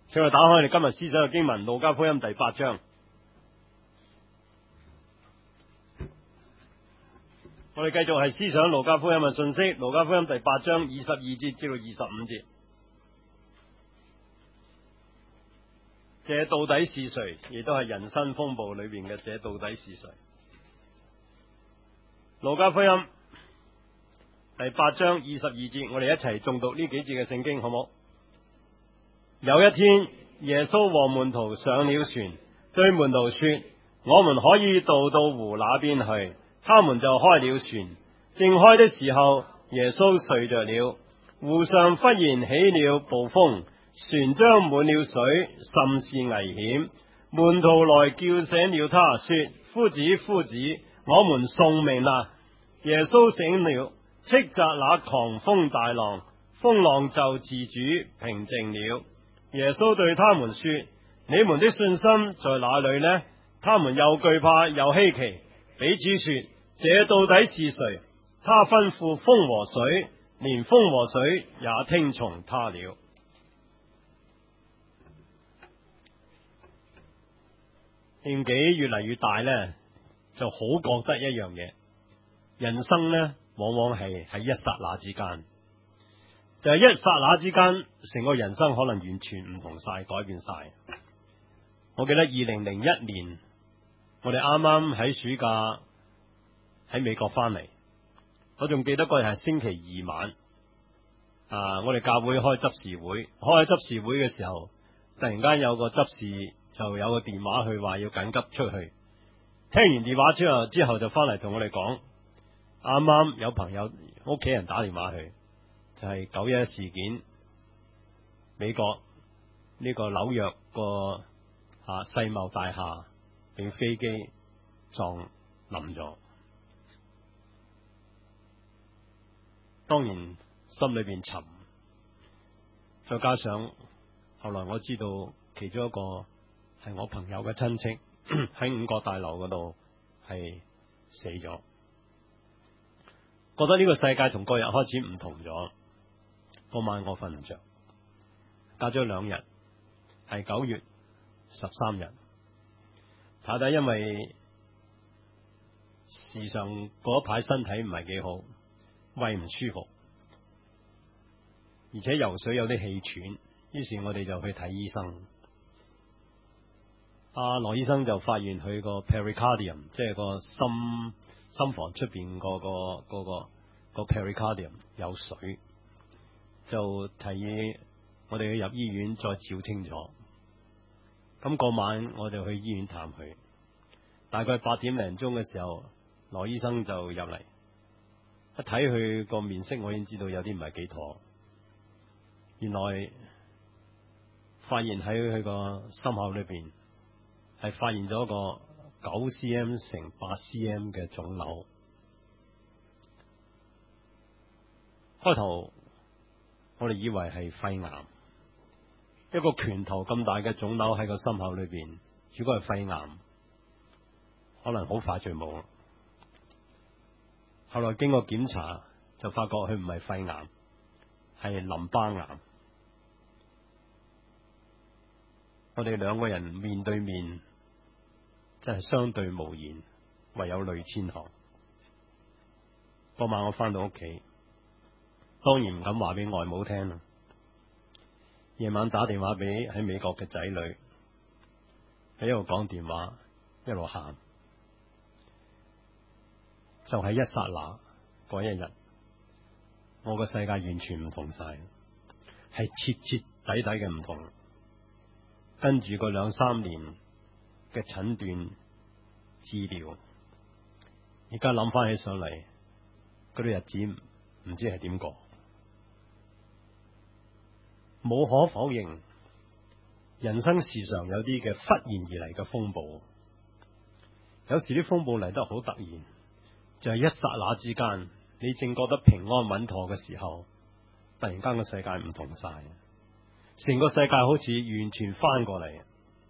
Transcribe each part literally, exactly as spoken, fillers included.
請我打開你今日思想嘅經文《路加福音》第八章。我哋繼續係思想《路加福音》嘅信息，《路加福音》第八章二十二節至到二十五節。這到底是誰？亦都係人生風暴裏邊嘅這到底是誰？《路加福音》第八章二十二節，我哋一齊誦讀呢幾節嘅聖經，好冇？有一天，耶穌和門徒上了船，對門徒說：我們可以渡到湖那邊去。他們就開了船。正開的時候，耶穌睡着了。湖上忽然起了暴風，船將滿了水，甚是危險。門徒來叫醒了他，說：夫子，夫子，我們送命啦！耶穌醒了，斥責那狂風大浪，風浪就自主平靜了。耶穌對他們說：你們的信心在哪裏呢？他們又懼怕又稀奇，彼此說：這到底是誰？他吩咐風和水，連風和水也聽從他了。年紀越嚟越大呢，就好覺得一樣嘢，人生呢往往係喺一剎那之間。就係一剎那之間，成個人生可能完全唔同晒，改變晒。我記得二零零一年，我哋啱啱喺暑假喺美國翻嚟，我仲記得嗰日係星期二晚。啊，我哋教會開執事會，開執事會嘅時候，突然間有個執事就有個電話，去話要緊急出去。聽完電話之後，之後就翻嚟同我哋講，啱啱有朋友屋企人打電話去。就係九一一事件，美國呢個紐約個啊世貿大廈俾飛機撞冧咗。當然心裏邊沉，再加上後來我知道其中一個係我朋友嘅親戚喺五角大樓嗰度係死咗，覺得呢個世界從嗰日開始唔同咗。嗰晚我瞓唔着，隔咗兩日，係九月十三日，太太因為時常嗰一排身體唔係幾好，胃唔舒服，而且游水有啲氣喘，於是我哋就去睇醫生。阿羅醫生就發現佢個 pericardium， 即係個心心房出邊嗰個嗰個個 pericardium 有水。就提議我哋去入醫院再照清楚。咁嗰晚我就去醫院探佢，大概八點零鐘嘅時候，羅醫生就入嚟，一睇佢個面色，我已經知道有啲唔係幾妥。原來發現喺佢個心口裏邊係發現咗個九 cm 乘八 cm 嘅腫瘤。開頭我哋以為係肺癌，一個拳頭咁大嘅腫瘤喺個心口裏邊，如果係肺癌，可能好快就冇。後來經過檢查，就發覺佢唔係肺癌，係淋巴癌。我哋兩個人面對面，真係相對無言，唯有淚千行。嗰晚我翻到屋企，當然唔敢話俾外母聽啦。夜晚打電話俾喺美國嘅仔女，喺一路講電話，一路喊。就喺一剎那嗰一日，我個世界完全唔同晒，係徹徹底底嘅唔同。跟住個兩三年嘅診斷治療，而家諗翻起上嚟，嗰啲日子唔知係點過。冇可否認，人生時常有啲嘅忽然而嚟嘅風暴。有時啲風暴嚟得好突然，就係一剎那之間，你正覺得平安穩妥嘅時候，突然間個世界唔同晒，成個世界好似完全翻過嚟。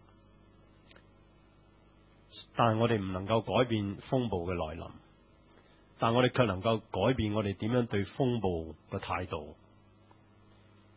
但係我哋唔能夠改變風暴嘅來臨，但我哋卻能夠改變我哋點樣對風暴嘅態度。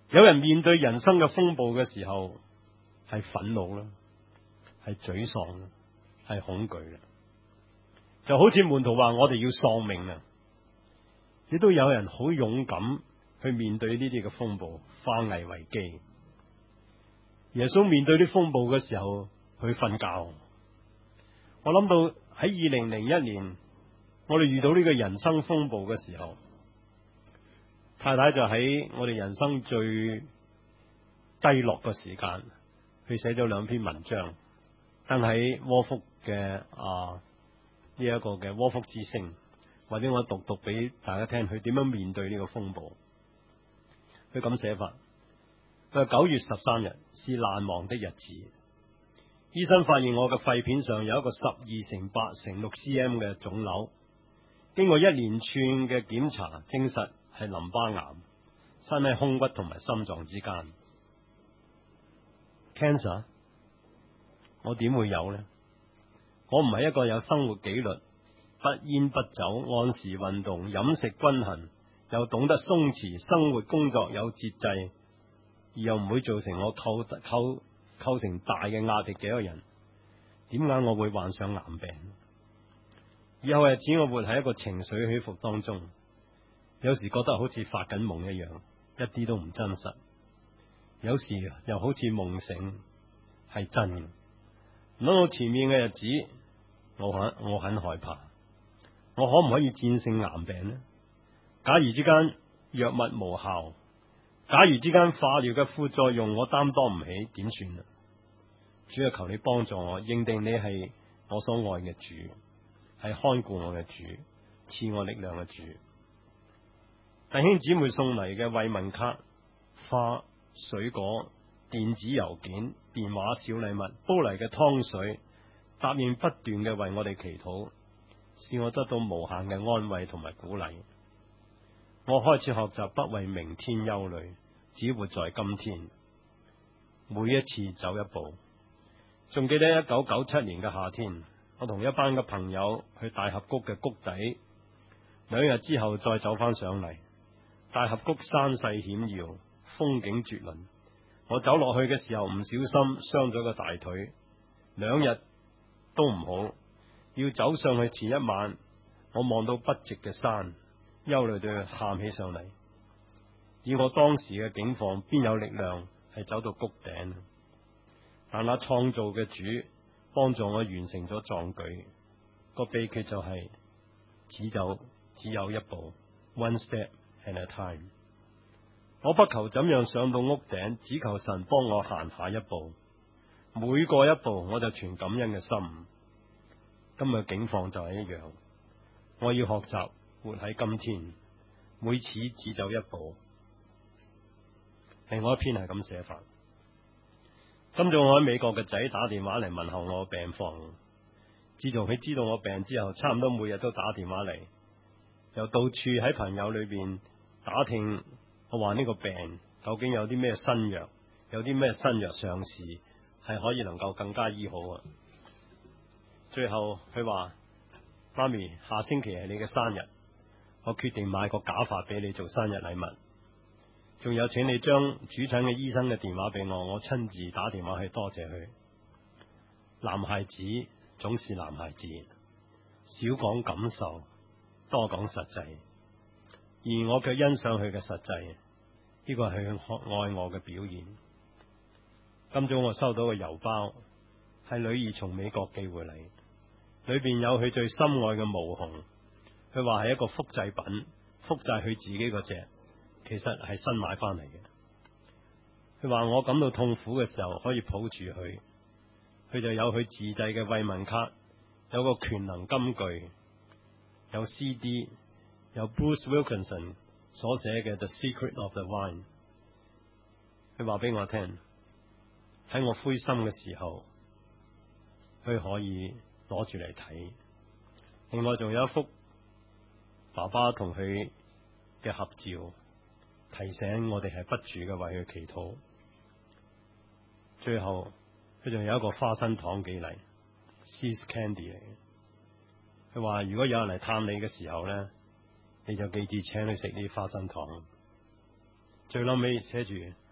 有人面對人生嘅風暴嘅時候，係憤怒啦，係沮喪啦，係恐懼啦，就好似門徒話我哋要喪命啊！亦都有人好勇敢去面對呢啲嘅風暴，化危為機。耶穌面對啲風暴嘅時候，去瞓覺。我諗到喺二零零一年，我哋遇到呢個人生風暴嘅時候，太太就喺我哋人生最低落嘅時間，佢寫咗兩篇文章，登喺窩福嘅啊呢一個嘅窩福之聲，或者我讀讀俾大家聽，佢點樣面對呢個風暴。佢咁寫法，佢話九月十三日是難忘的日子。醫生發現我嘅肺片上有一個十二乘八乘六 cm 嘅腫瘤，經過一連串嘅檢查，證實係淋巴癌，生喺胸骨同埋心臟之間。Cancer， 我點會有呢？我唔係一個有生活紀律、不煙不酒、按時運動、飲食均衡，又懂得鬆弛生活工作有節制，而又唔會造成我構構構成大嘅壓力嘅一個人。點解我會患上癌病？以後日子我活喺一個情緒起伏當中，有時覺得好似發緊夢一樣，一啲都唔真實。有時又好似夢醒，係真嘅。諗到前面嘅日子，我很我很害怕。我可唔可以戰勝癌病呢？假如之間藥物無效，假如之間化療嘅副作用我擔當唔起，點算啊？主啊，求你幫助我，認定你係我所愛嘅主，係看顧我嘅主，賜我力量嘅主。弟兄姊妹送嚟嘅慰問卡、花、水果、電子郵件、電話、小禮物、煲嚟嘅湯水，答應不斷嘅為我哋祈禱，使我得到無限嘅安慰同埋鼓勵。我開始學習不為明天憂慮，只活在今天，每一次走一步。仲記得一九九七年嘅夏天，我同一班嘅朋友去大峽谷嘅谷底，兩日之後再走翻上嚟。大峽谷山勢險要，風景絕倫。我走落去嘅時候唔小心傷咗個大腿，兩日都唔好。要走上去前一晚，我望到筆直嘅山，憂慮到喊起上嚟。以我當時嘅境況，邊有力量係走到谷頂？但那創造嘅主幫助我完成咗壯舉。個秘訣就係、是、只走只有一步 ，one step at a time。我不求怎樣上到屋頂，只求神幫我行下一步。每過一步，我就存感恩嘅心。今日境況就係一樣，我要學習活喺今天，每次只走一步。另外一篇係咁寫法。今早我喺美國嘅仔打電話嚟問候我病況。自從佢知道我病之後，差唔多每日都打電話嚟，又到處喺朋友裏邊打聽我話呢個病究竟有啲咩新藥，有啲咩新藥上市係可以能夠更加醫好啊。最後佢話：媽咪，下星期係你嘅生日，我決定買個假髮俾你做生日禮物。仲有，請你將主診嘅醫生嘅電話俾我，我親自打電話去多謝佢。男孩子總是男孩子，少講感受，多講實際，而我卻欣賞佢嘅實際，呢個係佢愛我嘅表現。今早我收到個郵包，係女兒從美國寄回嚟，裏邊有佢最心愛嘅毛熊，佢話係一個複製品，複製佢自己嗰隻。其實係新買翻嚟嘅。佢話我感到痛苦嘅時候可以抱住佢，佢就有佢自製嘅慰問卡，有個權能金句，有 C D， 有 Bruce Wilkinson 所寫嘅 The Secret of the Vine。佢話俾我聽，喺我灰心嘅時候，佢可以攞住嚟睇。另外仲有一幅爸爸同佢嘅合照，提醒我哋係不住嘅為佢祈禱。最後佢仲有一個花生糖寄嚟 ，See's Candy 嚟嘅。佢話如果有人嚟探你嘅時候咧，你就記住請佢食啲花生糖。最後尾寫住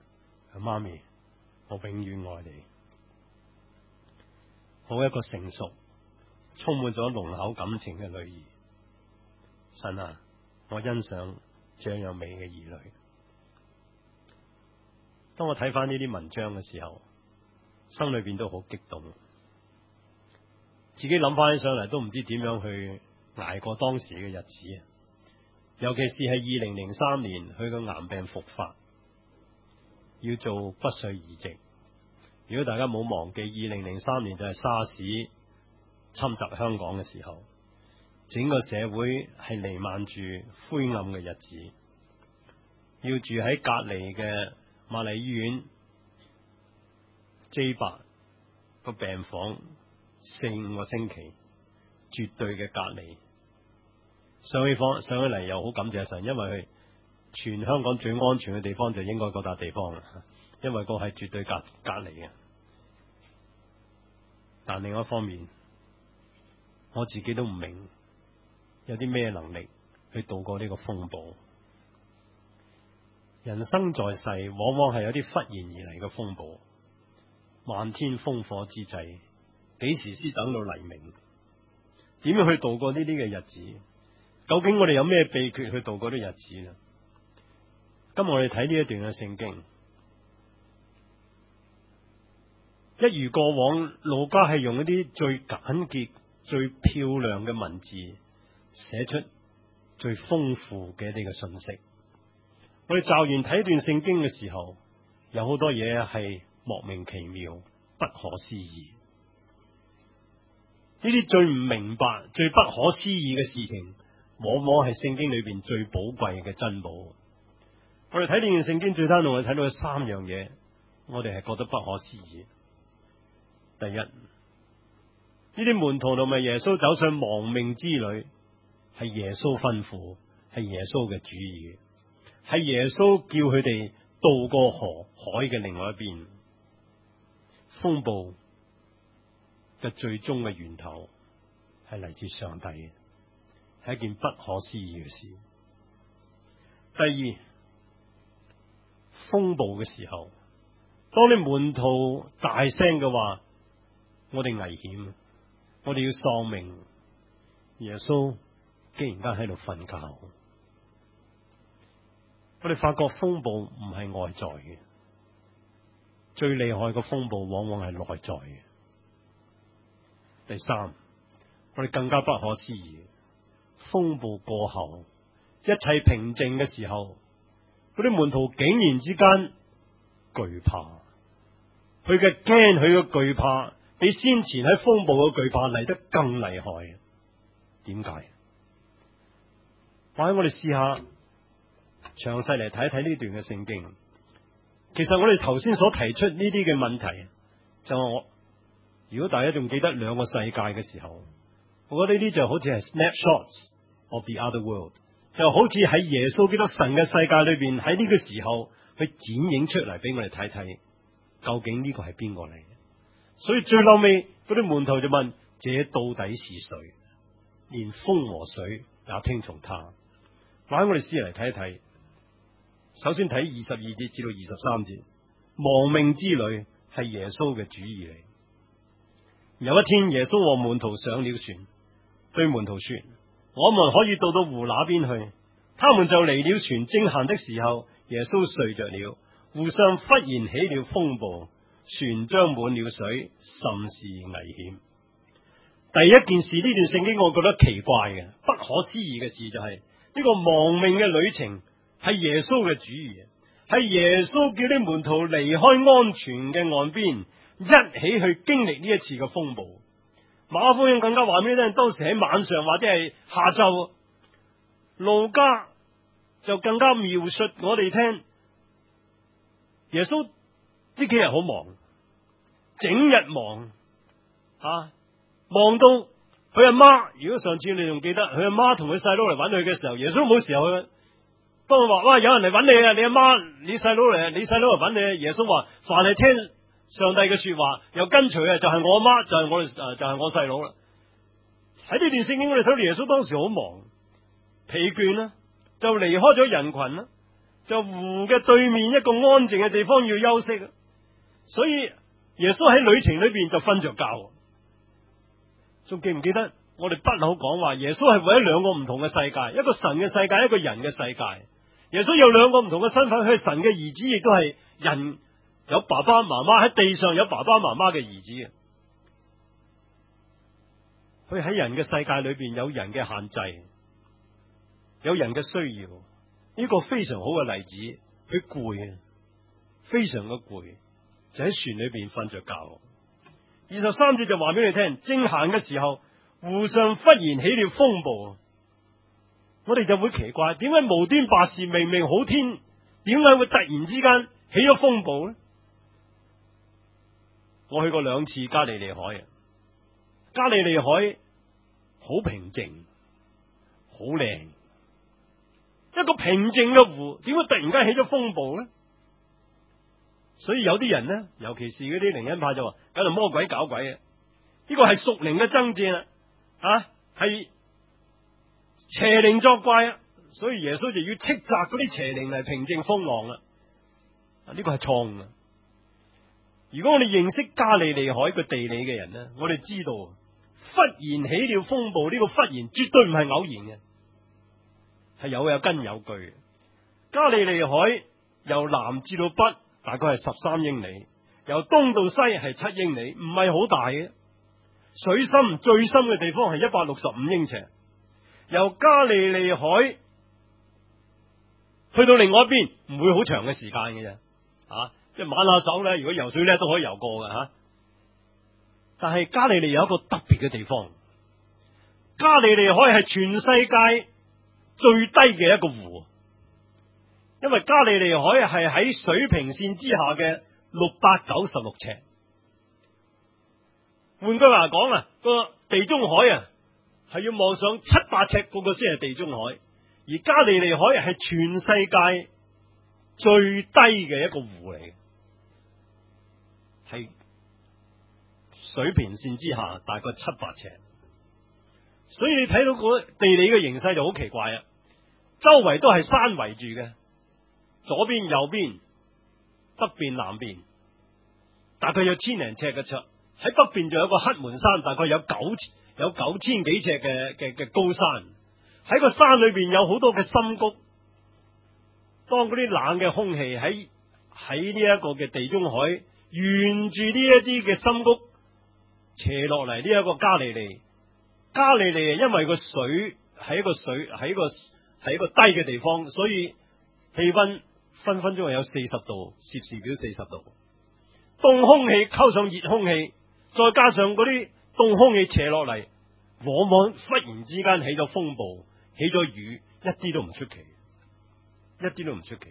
媽咪，我永遠愛你。好一個成熟、充滿咗濃厚感情嘅女兒。神啊，我欣賞這樣美嘅兒女。當我睇翻呢啲文章嘅時候，心裏邊都好激動，自己諗翻起上嚟都唔知點樣去捱過當時嘅日子。尤其是係二零零三年，佢個癌病復發，要做骨髓移植。如果大家冇忘記，二零零三年就係沙士侵襲香港嘅時候，整個社會係彌漫住灰暗嘅日子，要住喺隔離嘅瑪麗醫院 J 八個病房四五個星期，絕對嘅隔離。上去房上去嚟又好感謝神，因為佢全香港最安全嘅地方就應該嗰笪地方啦，因為個係絕對隔隔離嘅。但另外一方面，我自己都唔明有啲咩能力去度過呢個風暴。人生在世，往往係有啲忽然而嚟嘅風暴，漫天烽火之際，幾時先等到黎明？點樣去度過呢啲嘅日子？究竟我哋有咩秘訣去度過啲日子呢？今日我哋睇呢一段嘅聖經，一如過往，路加係用一啲最簡潔、最漂亮嘅文字寫出最豐富嘅一啲嘅信息。我哋驟然睇段聖經嘅時候，有好多嘢係莫名其妙、不可思議。呢啲最唔明白、最不可思議嘅事情，往往係聖經裏邊最寶貴嘅珍寶。我哋睇呢段聖經最單獨，我哋睇到有三樣嘢，我哋係覺得不可思議。第一，呢啲門徒同埋耶穌走上亡命之旅，係耶穌吩咐，係耶穌嘅主意，係耶穌叫佢哋渡過河海嘅另外一邊。風暴嘅最終嘅源頭係嚟自上帝嘅，係一件不可思議嘅事。第二，風暴嘅時候，當你門徒大聲嘅話，我哋危險，我哋要喪命。耶穌竟然間喺度瞓覺。我哋發覺風暴唔係外在嘅，最厲害嘅風暴往往係內在嘅。第三，我哋更加不可思議，風暴過後，一切平靜嘅時候，嗰啲門徒竟然之間懼怕，佢嘅驚，佢嘅懼怕，比先前喺風暴嘅懼怕嚟得更厲害。點解？或者我哋試下詳細嚟睇一睇呢段嘅聖經。其實我哋頭先所提出呢啲嘅問題，就係我如果大家仲記得兩個世界嘅時候，我覺得呢啲就好似係 snapshots of the other world， 就好似喺耶穌基督神嘅世界裏邊，喺呢個時候去剪影出嚟俾我哋睇睇，究竟呢個係邊個嚟？所以最後尾嗰啲門徒就問：這到底是誰？連風和水也聽從他。或者我哋試嚟睇一睇，首先睇二十二節至到二十三節，亡命之旅係耶穌嘅主意嚟。有一天，耶穌和門徒上了船，對門徒說：我們可以到到湖那邊去。他們就離了船，正行的時候，耶穌睡着了，湖上忽然起了風暴，船裝滿了水，甚是危險。第一件事，呢段聖經我覺得奇怪嘅、不可思議嘅事就係、是、呢個亡命嘅旅程係耶穌嘅主意，係耶穌叫啲門徒離開安全嘅岸邊，一起去經歷呢一次嘅風暴。馬可福音更加話俾你聽，當時喺晚上或者係下晝，路加就更加描述我哋聽，耶穌呢幾日好忙，整日忙啊。望到佢阿媽，如果上次你仲記得，佢阿媽同佢細佬嚟揾佢嘅時候，耶穌冇時候去。當佢話：哇，有人嚟揾你啊！你阿媽、你細佬嚟，你細佬嚟揾你。耶穌話：凡係聽上帝嘅說話，又跟隨嘅，就係我阿媽，就係我誒，就係我細佬啦。喺呢段聖經，我哋睇到耶穌當時好忙、疲倦啦，就離開咗人群啦， 就湖嘅對面一個安靜嘅地方要休息，所以耶穌喺旅程裏邊就瞓着覺。仲記唔記得我哋不嬲講話耶穌係為咗兩個唔同嘅世界，一個神嘅世界，一個人嘅世界。耶穌有兩個唔同嘅身份，佢係神嘅兒子，亦都係人，有爸爸媽媽，喺地上有爸爸媽媽嘅兒子。佢喺人嘅世界裏邊有人嘅限制，有人嘅需要。呢個非常好嘅例子，佢攰啊，非常嘅攰，就喺船裏邊瞓着覺。二十三節就話俾你聽，正行嘅時候，湖上忽然起了風暴。我哋就會奇怪，點解無端白事，明明好天，點解會突然之間起咗風暴呢？我去過兩次加利利海啊，加利利海好平靜，好靚。一個平靜嘅湖，點解突然間起咗風暴呢？所以有啲人呢，尤其是嗰啲靈恩派就話，梗係魔鬼搞鬼嘅。呢個係屬靈嘅爭戰啊，啊係邪靈作怪啊，所以耶穌就要斥責嗰啲邪靈嚟平靜風浪啦。啊，呢個係錯誤啊！如果我哋認識加利利海個地理嘅人呢，我哋知道忽然起了風暴，呢個忽然絕對唔係偶然嘅。係有有根有據。加利利海由南至到北大概係十三英里，由東到西係七英里，唔係好大嘅。水深最深嘅地方係一百六十五英尺。由加利利海去到另外一邊唔會好長嘅時間嘅啫，啊，即係挽下手咧，如果游水咧都可以游過嘅吓。但係加利利有一個特別嘅地方，加利利海係全世界最低嘅一個湖，因為加利利海係喺水平線之下嘅六百九十六尺。換句話講啊，個地中海啊係要望上七百尺嗰個先係地中海，而加利利海係全世界最低嘅一個湖嚟嘅，係水平線之下大概七百尺。所以你睇到個地理嘅形勢就好奇怪啊！周圍都係山圍住嘅，左邊、右邊、北邊、南邊，大概有千零尺嘅尺。喺北邊仲有個黑門山，大概有九有九千幾尺嘅嘅嘅高山。喺個山裏邊有好多嘅深谷。當嗰啲冷嘅空氣喺喺呢一個嘅地中海沿住呢一啲嘅深谷斜落嚟，呢一個加利利。加利利因為個水喺一個水喺一個喺一個低嘅地方，所以氣溫分分鐘係有四十度，攝氏表四十度。凍空氣溝上熱空氣，再加上嗰啲凍空氣斜落嚟，往往忽然之間起咗風暴，起咗雨，一啲都唔出奇，一啲都唔出奇。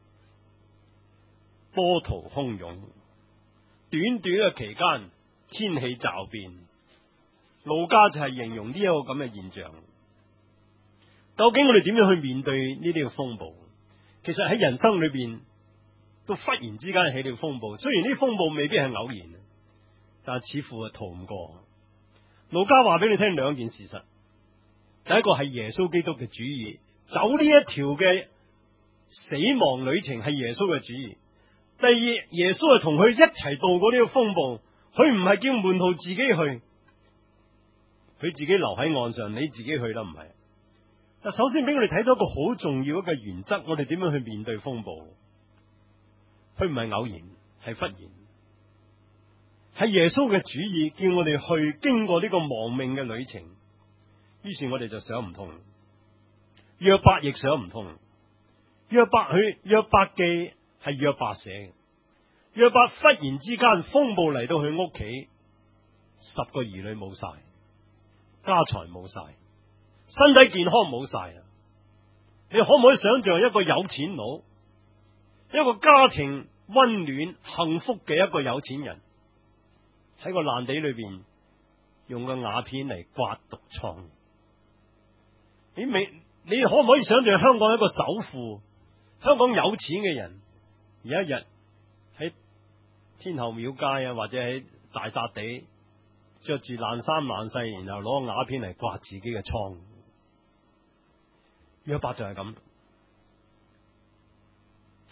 波濤洶湧，短短嘅期間，天氣驟變。路加就係形容呢一個咁嘅現象。究竟我哋點樣去面對呢啲嘅風暴？其實喺人生裏邊都忽然之間起了風暴，雖然呢啲風暴未必係偶然，但係似乎係逃唔過。路加話俾你聽兩件事實：第一個係耶穌基督嘅主意，走呢一條嘅死亡旅程係耶穌嘅主意；第二，耶穌係同佢一齊度過呢個風暴，佢唔係叫門徒自己去。佢自己留喺岸上，你自己去啦，唔係。但首先俾我哋睇到一個好重要一個原則，我哋點樣去面對風暴？佢唔係偶然，係忽然，係耶穌嘅主意，叫我哋去經過呢個亡命嘅旅程。於是我哋就想唔通，約伯亦想唔通。約伯佢約伯記係約伯寫嘅，約伯忽然之間風暴嚟到佢屋企，十個兒女冇晒。家財冇晒，身體健康冇晒啊！你可唔可以想象一個有錢佬，一個家庭溫暖幸福嘅一個有錢人，喺個爛地裏邊用個瓦片嚟刮毒瘡？你未你可唔可以想象香港一個首富，香港有錢嘅人，有一日喺天后廟街啊，或者喺大笪地，着住爛衫爛細，然後攞個瓦片嚟刮自己嘅瘡。約伯就係咁，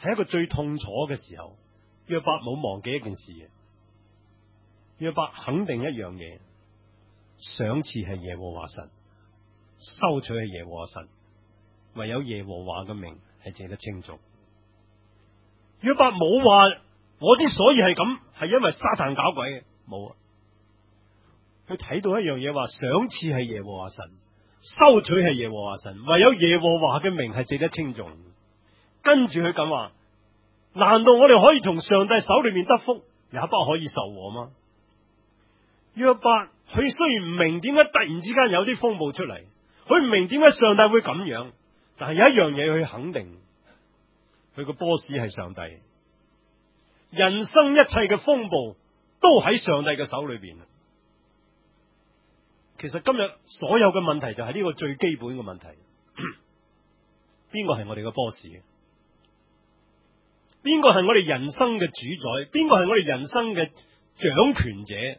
係一個最痛楚嘅時候，約伯冇忘記一件事嘅。約伯肯定一樣嘢，賞賜係耶和華神，收取係耶和華神，唯有耶和華嘅名係值得稱頌。約伯冇話我之所以係咁，係因為撒旦搞鬼嘅，冇啊。佢睇到一樣嘢，話賞賜係耶和華神，收取係耶和華神，唯有耶和華嘅名係值得稱頌。跟住佢咁話，難道我哋可以從上帝手裏面得福，也不可以受禍嗎？約伯佢雖然唔明點解突然之間有啲風暴出嚟，佢唔明點解上帝會咁樣，但係有一樣嘢佢肯定，佢個 boss 係上帝。人生一切嘅風暴都喺上帝嘅手裏邊。其實今日所有嘅問題就係呢個最基本嘅問題，邊個係我哋嘅 boss？ 邊個係我哋人生嘅主宰？邊個係我哋人生嘅掌權者？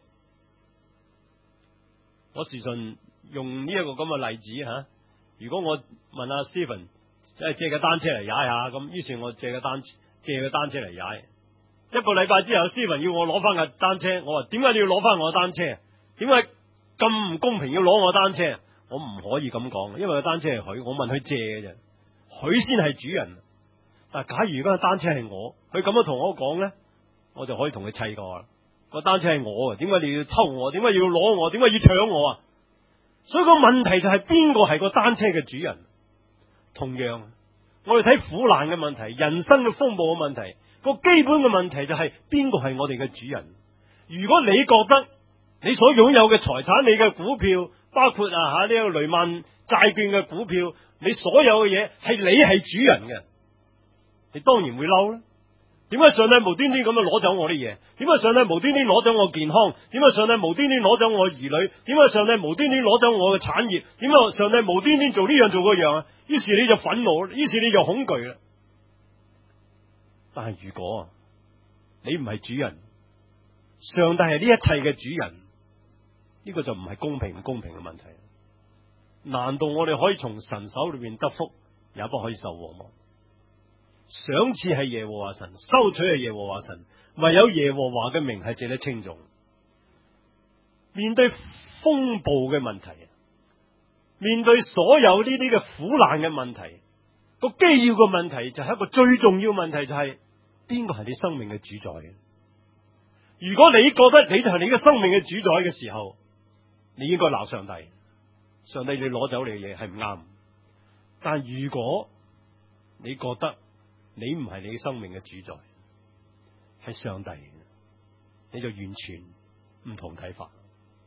我時常用呢一個咁嘅例子吓，如果我問阿 Stephen 即係借個單車嚟踩下，咁於是我借個單借個單車嚟踩，一個禮拜之後 Stephen 要我攞翻架單車，我話點解你要攞翻我嘅單車？點解咁唔公平要攞我單車？我唔可以咁講，因為個單車係佢，我問佢借嘅啫，佢先係主人。但係假如嗰個單車係我，佢咁樣同我講咧，我就可以同佢砌過啦。個單車係我啊，點解你要偷我？點解要攞我？點解要搶我啊？所以個問題就係邊個係個單車嘅主人？同樣，我哋睇苦難嘅問題、人生嘅風暴嘅問題，個基本嘅問題就係邊個係我哋嘅主人？如果你覺得你所擁有嘅財產、你嘅股票，包括啊吓呢一個雷曼債券嘅股票，你所有嘅嘢係你係主人嘅，你當然會嬲啦。點解上帝無端端咁樣攞走我啲嘢？點解上帝無端端攞走我健康？點解上帝無端端攞走我兒女？點解上帝無端端攞走我嘅產業？點解上帝無端端做呢樣做嗰樣啊？於是你就憤怒，於是你就恐懼啦。但係如果你唔係主人，上帝係呢一切嘅主人，呢個就唔係公平唔公平嘅問題。難道我哋可以從神手裏面得福，也不可以受禍嗎？賞賜係耶和華神，收取係耶和華神，唯有耶和華嘅名係值得稱頌。面對風暴嘅問題，面對所有呢啲嘅苦難嘅問題，個基要嘅問題就係一個最重要問題，就係邊個係你生命嘅主宰嘅？如果你覺得你就係你嘅生命嘅主宰嘅時候，你應該鬧上帝，上帝你攞走你嘅嘢係唔啱。但如果你覺得你唔係你生命嘅主宰，係上帝，你就完全唔同睇法。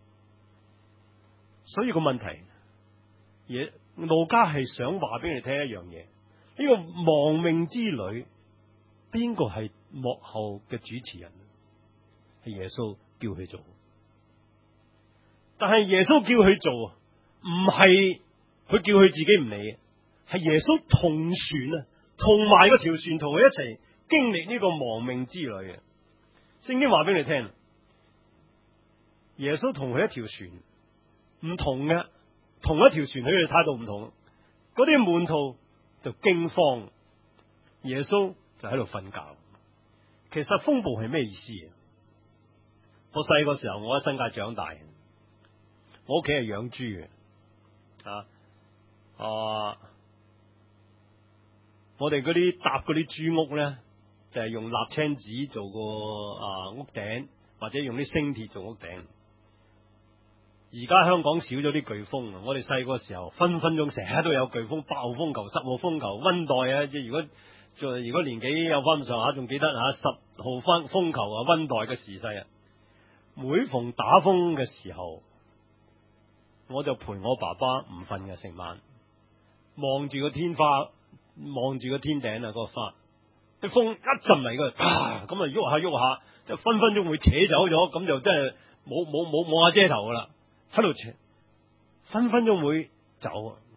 所以個問題，嘢路加係想話俾你聽一樣嘢：呢個亡命之旅，邊個係幕後嘅主持人？係耶穌叫佢做，但係耶穌叫佢做，唔係佢叫佢自己唔理，係耶穌同船啊！同埋嗰條船同佢一齊經歷呢個亡命之旅嘅。聖經話俾你聽，耶穌同佢一條船唔同嘅，同一條船佢哋態度唔同。嗰啲門徒就驚慌，耶穌就喺度瞓覺。其實風暴係咩意思啊？我細個時候我喺新界長大，我屋企係養豬嘅啊啊！我哋嗰啲搭嗰啲豬屋咧，就係、是、用瀝青紙做個啊屋頂，或者用啲星鐵做屋頂。而家香港少咗啲颶風啊！我哋細個時候分分鐘成日都有颶風、暴風球、十號風球、溫黛啊！即係如果做如果年紀有翻咁上下，仲記得吓十號風風球啊、溫黛嘅時勢啊！每逢打風嘅時候，我就陪我爸爸唔瞓嘅成晚，望住個天花。望住個天頂啊，嗰個花，啲風一陣嚟嘅，啪咁啊喐下喐下，就分分鐘會扯走咗，咁就真係冇冇冇冇瓦遮頭噶啦，喺度扯，分分鐘會走。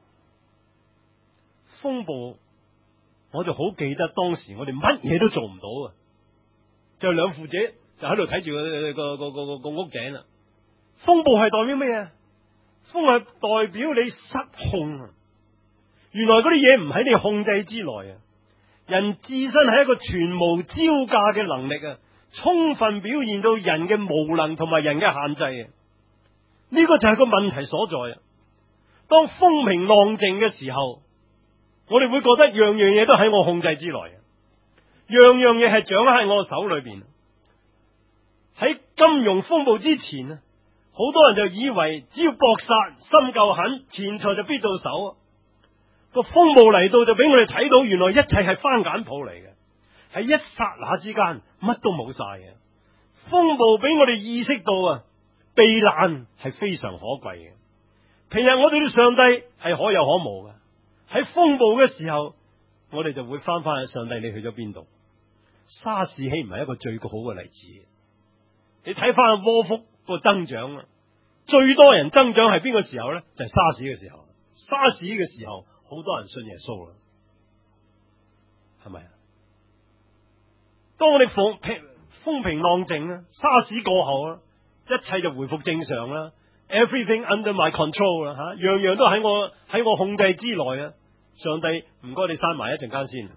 風暴，我就好記得當時我哋乜嘢都做唔到啊，就兩父姐就喺度睇住個個個個個屋頂啦。風暴係代表咩啊？風係代表你失控啊！原來嗰啲嘢唔喺你控制之內啊！ 人自身係一個全無招架嘅能力啊，充分表現到人嘅無能同埋人嘅限制啊！呢個就係個問題所在啊！當風平浪靜嘅時候，我哋會覺得樣樣嘢都喺我控制之內，樣樣嘢係掌握喺我手裏邊。喺金融風暴之前啊，好多人就以為只要搏殺心夠狠，錢財就必到手。個風暴嚟到就俾我哋睇到，原來一切係番梘泡嚟嘅，喺一剎那之間乜都冇晒嘅。風暴俾我哋意識到啊，避難係非常可貴嘅。平日我哋嘅上帝係可有可無嘅，喺風暴嘅時候，我哋就會翻翻去上帝，你去咗邊度？沙士豈唔係一個最好嘅例子？你睇翻窩幅個增長啊，最多人增長係邊個時候咧？就係沙士嘅時候。沙士嘅時候，好多人信耶穌啦，係咪啊？當我哋風平風平浪靜啦，沙士過後啦，一切就回復正常啦。Everything under my control 啦，吓，樣樣都喺我喺我控制之內啊！上帝，唔該你閂埋一陣間先。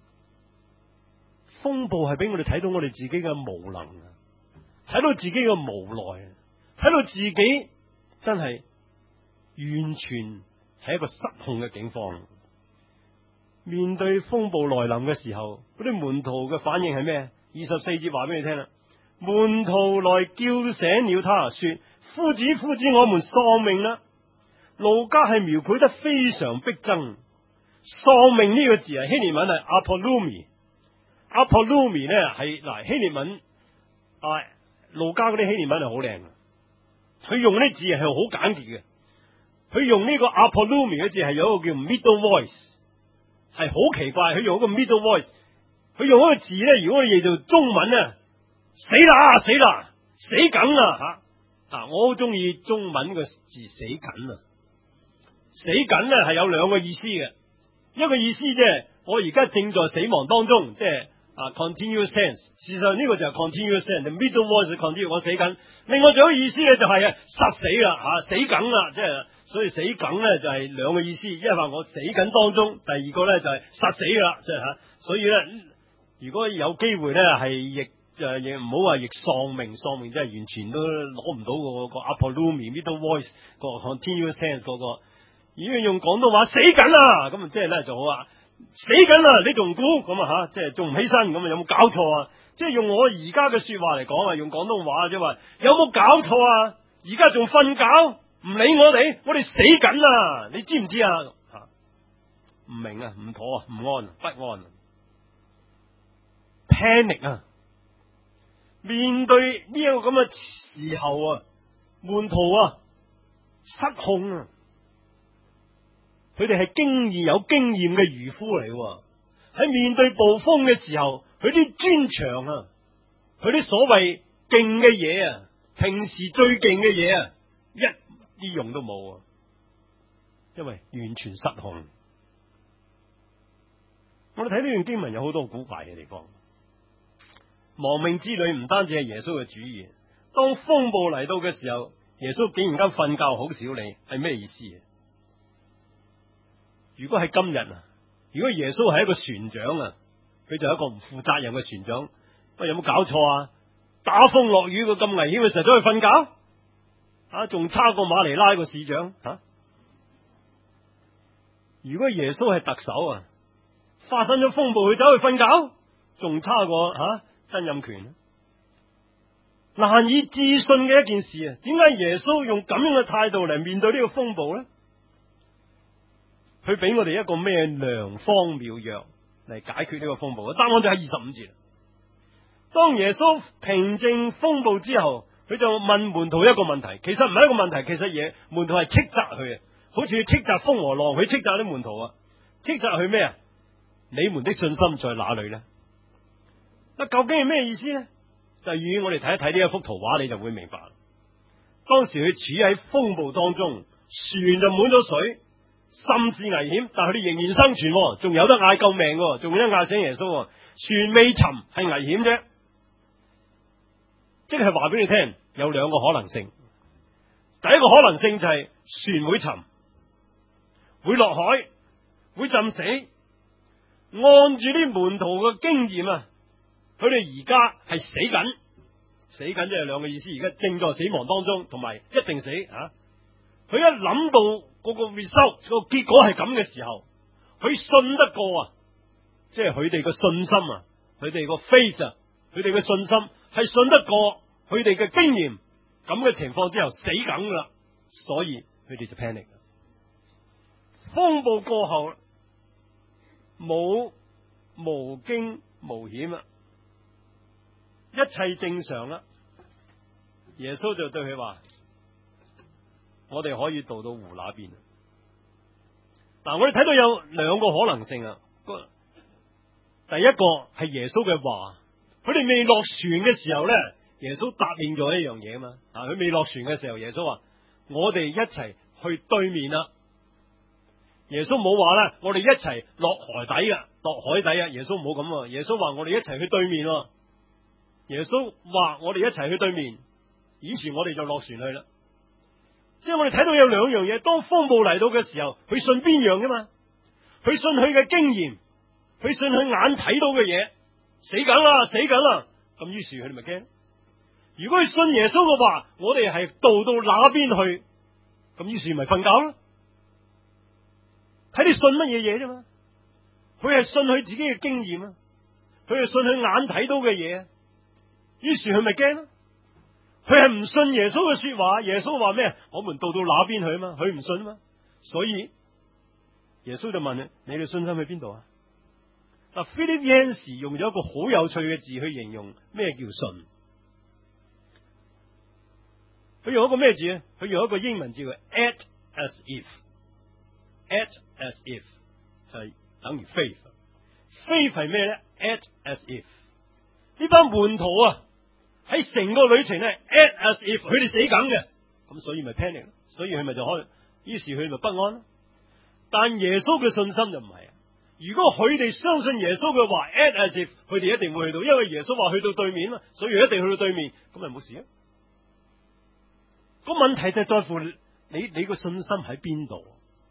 風暴係俾我哋睇到我哋自己嘅無能啊，睇到自己嘅無奈，睇到自己真係完全係一個失控嘅境況。面對風暴來臨嘅時候，嗰啲門徒嘅反應係咩？二十四節話俾你聽啦，門徒來叫醒了他，說：夫子，夫子，我們喪命啦！路加係描繪得非常逼真。喪命呢個字啊，希臘文係 apolumi，apolumi 咧係嗱希臘文啊，路加嗰啲希臘文係好靚嘅，佢用呢字係好簡潔嘅。佢用呢個 apolumi 嘅字係有一個叫 middle voice， 係好奇怪。佢用一個 middle voice， 佢用一個字咧，如果你譯做中文啊，死啦死啦死梗啦吓！啊，我好中意中文個字死梗啊！死梗咧係有兩個意思嘅，一個意思即係我而家正在死亡當中，即係啊 continuous tense。事實上呢個就係 continuous tense，the middle voice continue 我死緊。另外仲有一個意思咧就係啊殺死啦吓，死梗啦，即係所以死梗咧就係兩個意思，一係話我死緊當中，第二個咧就係殺死噶啦，即係吓。所以咧，如果有機會咧係譯。就亦唔好話譯喪命，喪命真係完全都攞唔到個個 apolumi middle voice 個 continuous tense 嗰個。如果用廣東話死緊啦，咁啊即係咧就好啊，死緊啦，你仲估咁啊吓，即係仲唔起身咁啊？有冇搞錯啊？即係用我而家嘅說話嚟講啊，用廣東話即係話有冇搞錯啊？而家仲瞓覺唔理我哋，我哋死緊啦，你知唔知啊？吓，唔明啊，唔妥啊，唔安不安 ，panic 啊！面對呢一個咁嘅時候啊，門徒啊失控啊，佢哋係經驗有經驗嘅漁夫嚟，喺面對暴風嘅時候，佢啲專長啊，佢啲所謂勁嘅嘢啊，平時最勁嘅嘢啊，一啲用都冇啊，因為完全失控。我哋睇呢段經文有好多古怪嘅地方。亡命之旅唔單止係耶穌嘅主意，當風暴嚟到嘅時候，耶穌竟然間瞓覺好少理，係咩意思？如果係今日啊，如果耶穌係一個船長啊，佢就係一個唔負責任嘅船長，喂，有冇搞錯啊？打風落雨佢咁危險嘅時候走去瞓覺啊，仲差過馬尼拉個市長吓、啊？如果耶穌係特首啊，發生咗風暴佢走去瞓覺，仲差過吓？啊曾蔭權，難以置信嘅一件事啊！點解耶穌用咁樣嘅態度嚟面對呢個風暴咧？佢俾我哋一個咩良方妙藥嚟解決呢個風暴？答案就喺二十五節。當耶穌平靜風暴之後，佢就問門徒一個問題，其實唔係一個問題，其實嘢門徒係斥責佢啊，好似斥責風和浪，佢斥責啲門徒啊，斥責佢咩啊？你們的信心在哪裏咧？究竟係咩意思咧？就以我哋睇一睇呢一幅圖畫，你就會明白。當時佢處喺風暴當中，船就滿咗水，甚是危險，但係佢哋仍然生存，仲有得嗌救命，仲有得嗌醒耶穌。船未沉係危險啫，即係話俾你聽，有兩個可能性。第一個可能性就係船會沉，會落海，會浸死。 按住啲門徒嘅經驗啊，佢哋而家係死緊，死緊即係兩個意思，而家正在死亡當中，同埋一定死啊！佢一諗到嗰個 result 個結果係咁嘅時候，佢信得過啊！即係佢哋嘅信心啊，佢哋個 faith 啊，佢哋嘅信心係信得過佢哋嘅經驗，咁嘅情況之後死梗啦，所以佢哋就 panic。風暴過後，冇無驚無險啦，一切正常啦。耶穌就對佢話：我哋可以渡到湖那邊。嗱，我哋睇到有兩個可能性啊。第一個係耶穌嘅話，佢哋未落船嘅時候咧，耶穌答應咗一樣嘢啊嘛。啊，佢未落船嘅時候，耶穌話：我哋一齊去對面啦。耶穌冇話啦，我哋一齊落海底啊，落海底啊。耶穌唔好咁啊。耶穌話我哋一齊去對面。耶穌話我哋一齊去對面，以前我哋就落船去啦。即係我哋睇到有兩樣嘢，當風暴嚟到嘅時候，佢信邊樣噶嘛？佢信佢嘅經驗，佢信佢眼睇到嘅嘢，死緊啦，死緊啦。咁於是佢哋咪驚。如果佢信耶穌嘅話，我哋係渡到那邊去，咁於是咪瞓覺咯。睇你信乜嘢嘢啫嘛？佢係信佢自己嘅經驗啊，佢係信佢眼睇到嘅嘢，於是佢咪驚咯。佢係唔信耶穌嘅說話，耶穌話咩？我們渡到那邊去啊嘛，佢唔信啊嘛，所以耶穌就問你：你哋信心喺邊度啊？嗱，Philip Yancey 用咗一個好有趣嘅字去形容咩叫信。佢用一個咩字咧？佢用一個英文字叫 act as if。act as if 就係等於 faith。faith 係咩咧？ act as if 呢班門徒啊，喺成個旅程咧 act as if 佢哋死梗嘅，咁所以咪 panic 咯，所以佢咪就開，於是佢咪不安咯。但耶穌嘅信心就唔係啊。如果佢哋相信耶穌嘅話 act as if 佢哋一定會去到，因為耶穌話去到對面嘛，所以一定去到對面，咁咪冇事啊。個問題就在乎你你個信心喺邊度。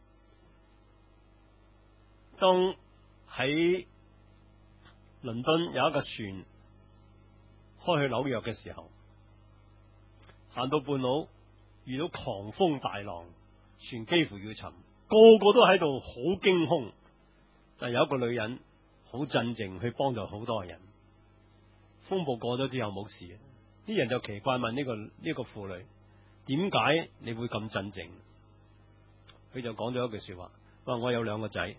當喺倫敦有一個船開去紐約嘅時候，行到半路遇到狂風大浪，船幾乎要沉，個個都喺度好驚恐。但有一個女人好鎮靜去幫助好多人。風暴過咗之後冇事，啲人就奇怪問呢個呢個婦女：點解你會咁鎮靜？佢就講咗一句說話：話我有兩個仔。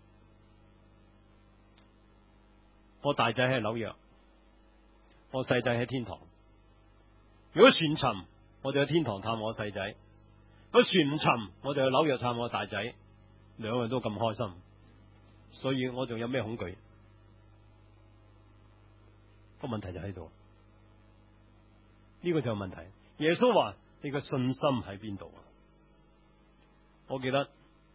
我大仔喺紐約，我細仔喺天堂。如果船沉，我就去天堂探我細仔；如果船唔沉，我就去紐約探我大仔。兩個人都咁開心，所以我仲有咩恐懼？個問題就喺度，呢個就係問題。耶穌話：你個信心喺邊度？我記得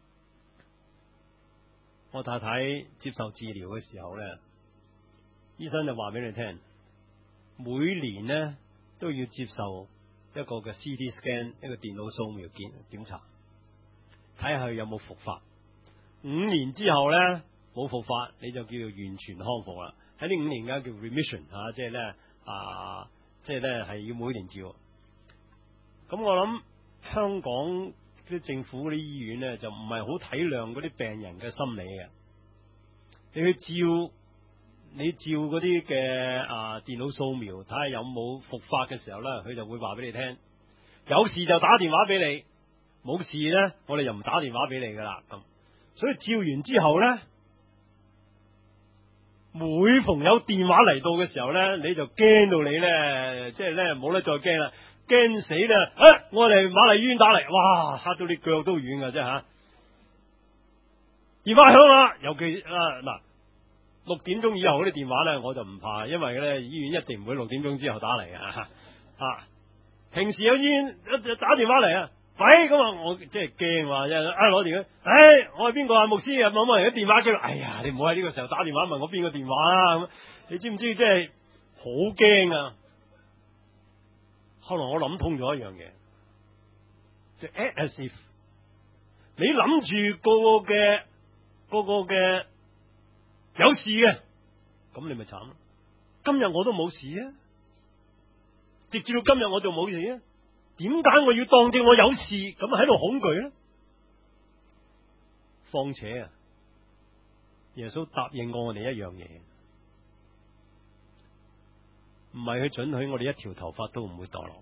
我太太接受治療嘅時候咧，醫生就話俾你聽，每年呢都要接受一個嘅 C T scan， 一個電腦掃描檢檢查，睇下佢有冇復發。五年之後咧冇復發，你就叫做完全康復啦。喺呢五年間叫 remission 啊，即係咧啊，即係咧係要每年照。咁我諗香港啲政府嗰啲醫院咧就唔係好體諒嗰啲病人嘅心理嘅，你去照。你照嗰啲嘅啊電腦掃描，睇下有冇復發嘅時候咧，佢就會話俾你聽。有事就打電話俾你，冇事咧，我哋又唔打電話俾你噶啦。咁所以照完之後咧，每逢有電話嚟到嘅時候咧，你就驚到你咧，即係咧冇得再驚啦，驚死啦！啊，我哋瑪麗醫院打嚟，哇，嚇到你腳都軟噶，啫吓。電話響啦，尤其啊嗱。六點鐘以後嗰啲電話咧，我就唔怕，因為咧醫院一定唔會六點鐘之後打嚟嘅啊！平時有醫院打電話嚟啊，喂，咁啊，我即係驚話，啊攞電話，唉、哎，我係邊個啊？牧師啊，某某人嘅電話叫，哎呀，你唔好喺呢個時候打電話問我邊個電話啊！咁你知唔知即係好驚啊？後來我諗通咗一樣嘢，就 act as if 你諗住個個嘅個個嘅有事嘅，咁你咪慘咯。今日我都冇事啊，直至到今日我就冇事啊，點解我要當正我有事咁喺度恐懼咧？況且啊，耶穌答應過我哋一樣嘢，唔係佢准許我哋一條頭髮都唔會墮落，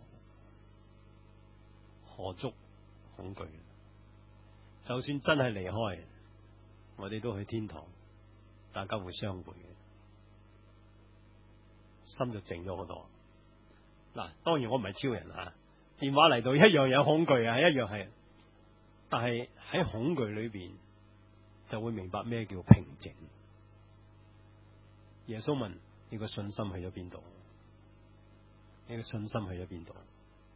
何足恐懼？就算真係離開，我哋都去天堂，大家會相會嘅，心就靜咗好多。嗱，當然我唔係超人啊，電話嚟到一樣有恐懼啊，一樣係，但係喺恐懼裏邊就會明白咩叫平靜。耶穌問：你個信心去咗邊度？你個信心去咗邊度？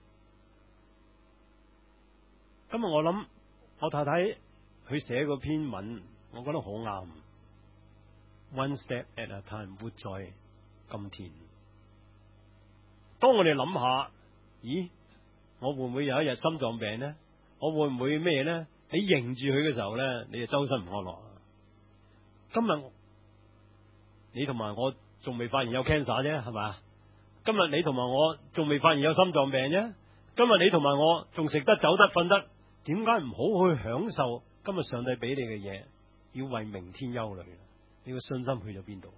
今日我諗，我太太佢寫嗰篇文，我覺得好啱。One step at a time， 活在今天。當我哋諗下，咦，我會唔會有一日心臟病呢？我會唔會咩呢？你迎住佢嘅時候呢，你就周身唔安樂。今日你同埋我仲未發現有 cancer 啫，係咪？今日你同埋我仲未發現有心臟病啫。今日你同埋我仲食得、走得、瞓得，點解唔好去享受今日上帝俾你嘅嘢？要為明天憂慮，你個信心去咗邊度？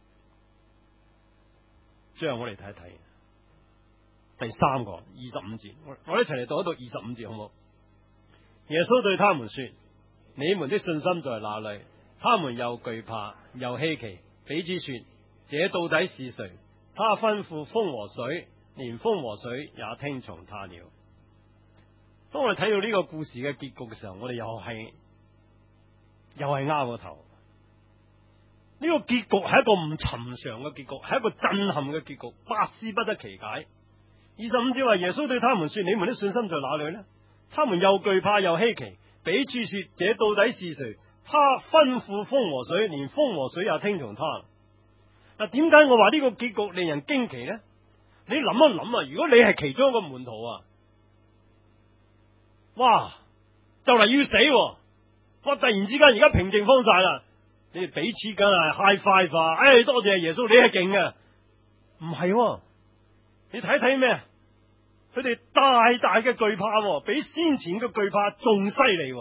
最後我哋睇一睇第三個二十五節，我我一齊嚟讀一讀二十五節好唔好？耶穌對他們說：你們的信心在哪裏？他們又懼怕又稀奇，彼此說：這到底是誰？他吩咐風和水，連風和水也聽從他了。當我哋睇到呢個故事嘅結局嘅時候，我哋又係又係拗個頭。呢個結局係一個唔尋常嘅結局，係一個震撼嘅結局，百思不得其解。二十五節話：耶穌對他們說：你們的信心在哪裏呢？他們又懼怕又稀奇，彼此說：這到底是誰？他吩咐風和水，連風和水也聽從他。嗱，點解我話呢個結局令人驚奇呢？你諗一諗啊，如果你係其中一個門徒啊，哇，就嚟要死，哇！突然之間而家平靜翻晒啦，你哋彼此梗係 high five 啊！哎，多謝耶穌，你係勁嘅。唔係，你睇睇咩？佢哋大大嘅懼怕，比先前嘅懼怕仲犀利。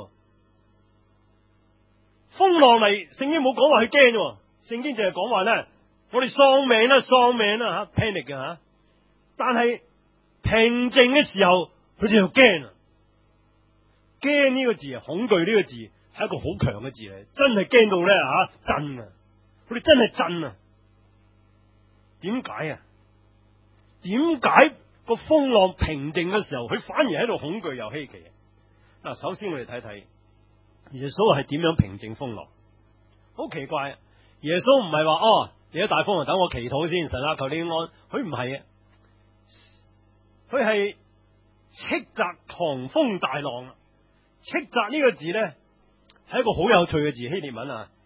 風浪嚟，聖經冇講話佢驚，聖經淨係講話咧，我哋喪命啦，喪命啦吓 ，panic 嘅吓。但係平靜嘅時候，佢哋又驚啊！驚呢個字啊，恐懼呢個字係一個好強嘅字嚟，真係驚到咧吓震啊！佢哋真係震啊！點解啊？點解個風浪平靜嘅時候，佢反而喺度恐懼又稀奇？嗱，首先我哋睇睇耶穌係點樣平靜風浪。好奇怪，耶穌唔係話哦，你一大風浪等我祈禱先，神啊求你安，佢唔係啊，佢係斥責狂風大浪。斥責呢個字咧係一個好有趣嘅字，希臘文啊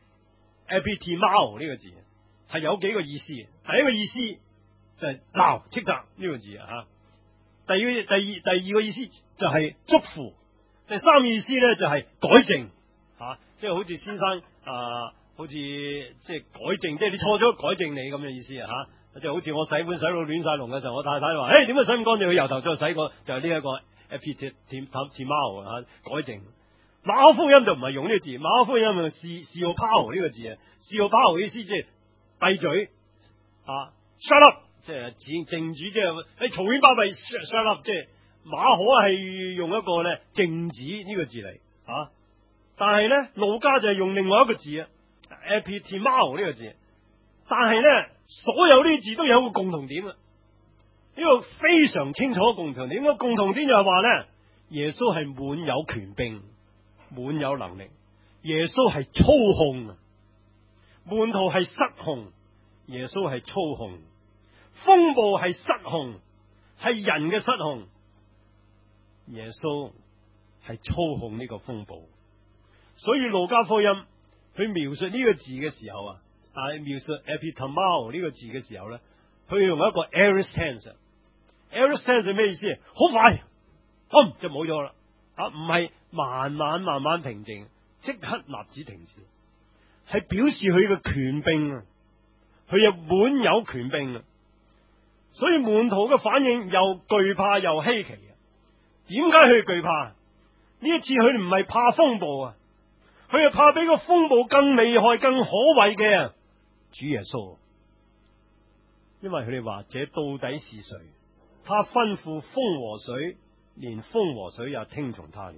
，epitimao 呢個字係有幾個意思。第一個意思就係鬧斥責呢個字啊吓，第二第二第二個意思就係祝福，第三個意思咧就係改正吓、啊，即係好似先生啊，好似即係改正，即係你錯咗改正你咁嘅意思啊吓，即係好似我洗碗洗到亂晒龍嘅時候，我太太話：誒點解洗唔乾淨？佢由頭再洗過，就係呢一個。epitimao 啊，改正。馬可福音就唔係用呢個字，馬可福音用是是號 power 呢個字啊，是號 power 意思即係閉嘴啊 ，shut up，即係靜靜止，即係你嘈喧巴閉 shut up，即係馬可係用一個咧靜止呢個字嚟啊，但係咧路加就係用另外一個字啊 epitimao 呢個字，但係咧所有呢啲字都有一個共同點啊。呢個非常清楚嘅共同點，個共同點就係話咧，耶穌係滿有權柄，滿有能力。耶穌係操控，門徒係失控，耶穌係操控。風暴係失控，係人嘅失控。耶穌係操控呢個風暴。所以路加福音佢描述呢個字嘅時候啊，啊描述 epitimao 呢個字嘅時候咧，佢用一個 aorist tense。aorist tense 係咩意思？好快，嗯就冇咗啦。啊，唔係慢慢慢慢平靜，即刻立止停止。 係表示佢嘅權柄啊，佢又滿有權柄啊，所以門徒嘅反應又懼怕又稀奇啊。點解佢哋懼怕？呢一次佢哋唔係怕風暴啊，佢係怕比個風暴更厲害、更可畏嘅主耶穌。因為佢哋話：這到底是誰？他吩咐風和水，連風和水也聽從他了。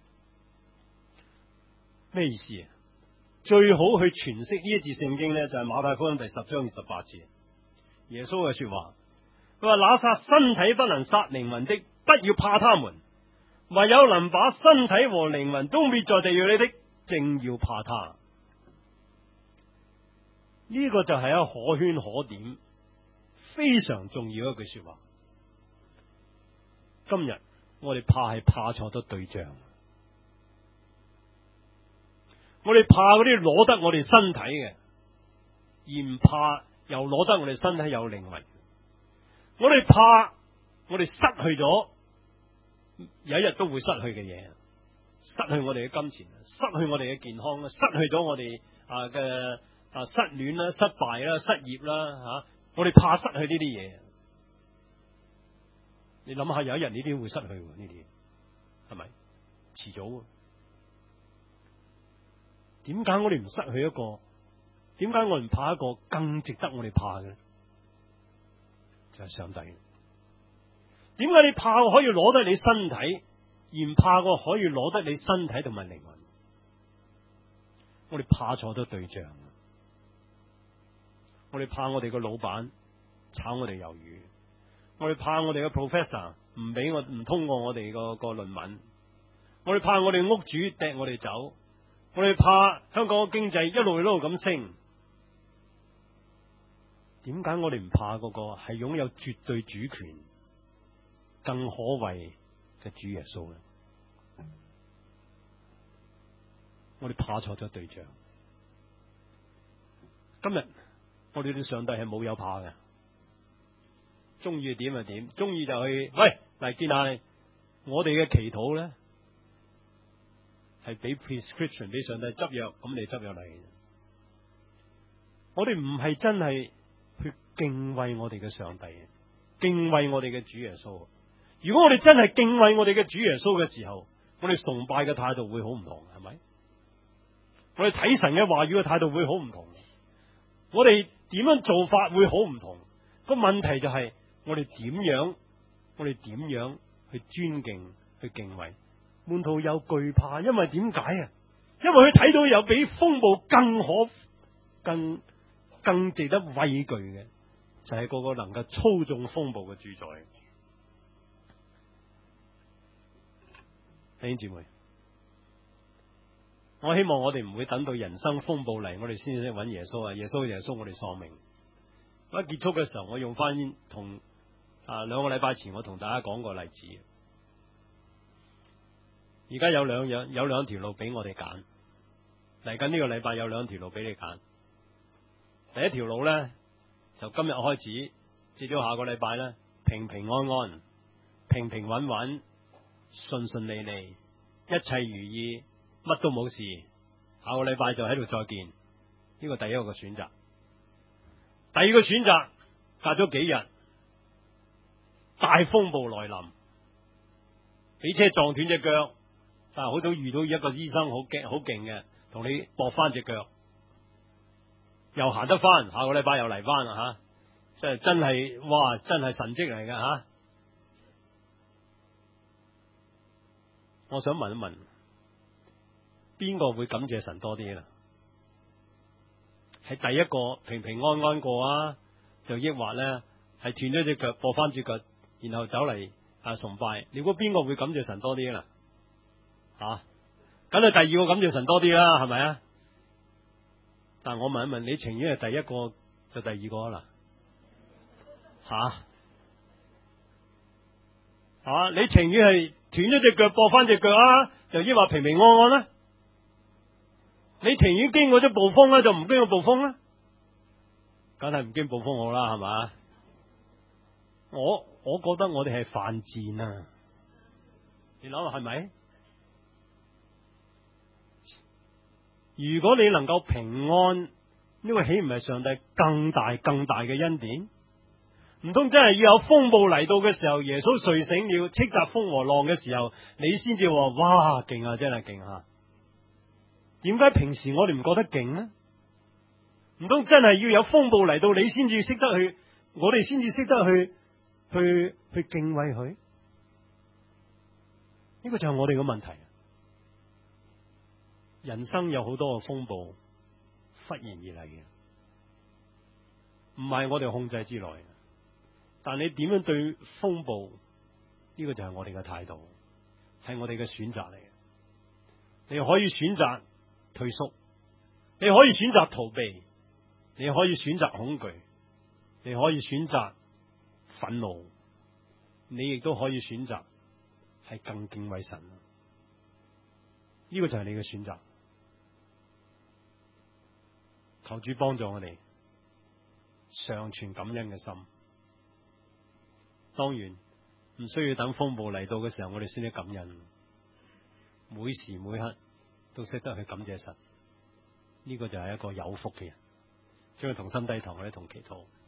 咩意思啊？最好去詮釋呢一節聖經呢，就係馬太福音第十章二十八節，耶穌嘅說話。佢話：那殺身體不能殺靈魂的，不要怕他們；唯有能把身體和靈魂都滅在地獄裏的，正要怕他。呢個就係一個可圈可點、非常重要一句說話。今日我哋怕係怕錯咗對象，我哋怕嗰啲攞得我哋身體嘅，而唔怕又攞得我哋身體有靈魂。我哋怕我哋失去咗有一日都會失去嘅嘢，失去我哋嘅金錢，失去我哋嘅健康，失去咗我哋啊嘅啊失戀啦、失敗啦、失業啦吓、啊，我哋怕失去呢啲嘢。你諗下，有一日呢啲會失去呢啲，係咪？遲早。點解我哋唔失去一個？點解我唔怕一個更值得我哋怕嘅？就係上帝。點解你怕可以攞得你身體，而唔怕個可以攞得你身體同埋靈魂？我哋怕錯咗對象。我哋怕我哋個老闆炒我哋魷魚，我哋怕我哋嘅 professor 唔俾我唔通過我哋個個論文，我哋怕我哋屋主掟我哋走，我哋怕香港嘅經濟一路一路咁升。點解我哋唔怕嗰個係擁有絕對主權、更可畏嘅主耶穌呢？我哋怕錯咗對象。今日我哋對上帝係冇有怕嘅，中意點就點，中意就去喂嚟見下你。我哋嘅祈禱咧係俾 prescription 俾上帝執藥，咁你執藥嚟。我哋唔係真係去敬畏我哋嘅上帝，敬畏我哋嘅主耶穌。如果我哋真係敬畏我哋嘅主耶穌嘅時候，我哋崇拜嘅態度會好唔同，係咪？我哋睇神嘅話語嘅態度會好唔同。我哋點樣做法會好唔同。個問題就係我哋點樣，我哋點樣去尊敬、去敬畏。門徒有懼怕，因為點解啊？因為佢睇到有比風暴更可、更更值得畏懼嘅，就係嗰個能夠操縱風暴嘅主宰。弟兄姊妹，我希望我哋唔會等到人生風暴嚟，我哋先至揾耶穌啊！耶穌耶穌，我哋喪命。一結束嘅時候，我用翻同啊兩個禮拜前我同大家講個例子。而家有兩樣有兩條路俾我哋揀，嚟緊呢個禮拜有兩條路俾你揀。第一條路咧，就今日開始，至到下個禮拜咧，平平安安、平平穩穩、順順利利，一切如意，乜都冇事。下個禮拜就喺度再見。呢個第一個嘅選擇。第二個選擇，隔咗幾日，大風暴來臨，俾車撞斷隻腳，但係好早遇到一個醫生好勁好勁嘅，同你駁翻隻腳，又行得翻。下個禮拜又嚟翻啦吓，即係真係哇，真係神蹟嚟㗎吓。我想問一問，邊個會感謝神多啲啦？係第一個平平安安過啊，就抑或咧係斷咗隻腳，駁翻隻腳，然後走嚟啊崇拜？你估邊個會感謝神多啲啦？吓、啊，梗係第二個感謝神多啲啦，係咪啊？但我問一問，你情願係第一個就第二個啦？吓、啊，啊，你情願係斷咗隻腳，駁翻隻腳啊，就抑或平平安安咧？你情願經過咗暴風咧，就唔經過暴風咧？梗係唔經暴風好啦，係嘛？我我覺得我哋係犯賤啊！你諗下係咪？ 如果你能夠平安，呢個豈唔係上帝更大更大嘅恩典？唔通真係要有風暴嚟到嘅時候，耶穌睡醒了，斥責風和浪嘅時候，你先至話哇勁啊，真係勁啊！點解平時我哋唔覺得勁呢？唔通真係要有風暴嚟到，你先至識得去，我哋先至識得去去去敬畏佢？呢個就係我哋嘅問題。人生有好多嘅風暴忽然而嚟嘅，唔係我哋控制之內。但你點樣對風暴？呢個就係我哋嘅態度，係我哋嘅選擇嚟。你可以選擇退縮，你可以選擇逃避，你可以選擇恐懼，你可以選擇憤怒，你亦都可以選擇係更敬畏神。呢個就係你嘅選擇。求主幫助我哋常存感恩嘅心。當然唔需要等風暴嚟到嘅時候，我哋先至感恩。每時每刻都識得去感謝神，呢個就係一個有福嘅人。將佢同心低頭，我哋同祈禱。